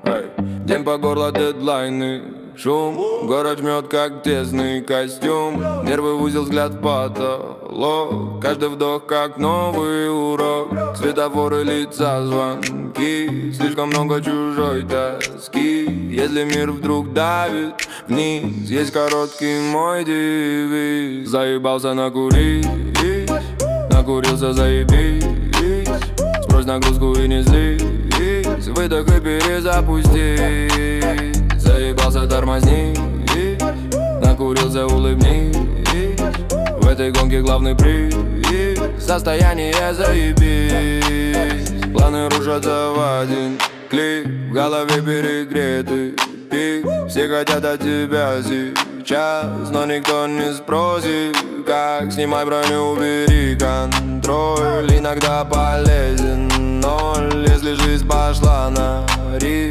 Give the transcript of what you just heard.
Эй, день по горло, дедлайны, шум. Город жмет, как тесный костюм. Нервы в узел, взгляд в потолок. Каждый вдох, как новый урок. Светофоры, лица, звонки. Слишком много чужой тоски. Если мир вдруг давит вниз, есть короткий мой девиз. Заебался накурить, накурился, заебись. Сбрось нагрузку и не злись. Выдох и перезапусти. Заебался, тормозни. Накурился, улыбнись. В этой гонке главный приз. Состояние заебись. Планы рушатся в один клик. В голове перегретый пик. Все хотят от тебя сейчас, но никто не спросит как. Снимай броню, убери контроль. Иногда полезен ноль, если жизнь пошла на риск.